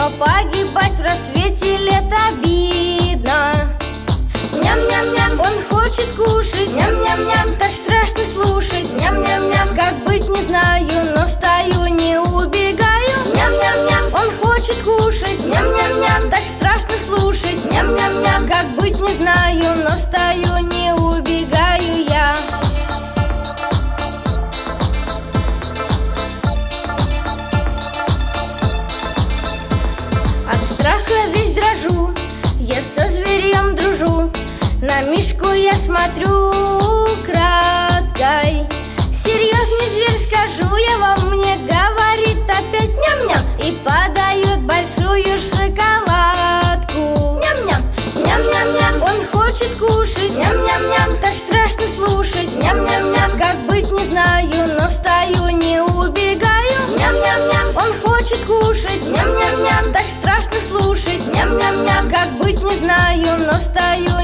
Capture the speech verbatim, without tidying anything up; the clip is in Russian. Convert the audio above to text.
но погибать в рассвете лет обидно. Ням-ням-ням, он хочет кушать. Ням-ням-ням, так страшно слушать. Ням-ням-ням, как быть не знаю, но стою, не убегаю. Ням-ням-ням, он хочет кушать. Ням-ням-ням, так страшно слушать. Ням-ням-ням, как быть не знаю, но стою, не убегаю я. От страха весь дрожу, я со зверем дружу. На Мишку я смотрю краткой. Серьезный зверь, скажу я вам, мне говорит опять ням-ням и подает большую шоколадку. Ням-ням, ням-ням-ням, он хочет кушать. Ням-ням-ням, так страшно слушать. Ням-ням-ням, как быть не знаю, но стою, не убегаю. Ням-ням-ням, он хочет кушать. Ням-ням-ням, так страшно слушать. Ням-ням-ням, как быть не знаю, но стою,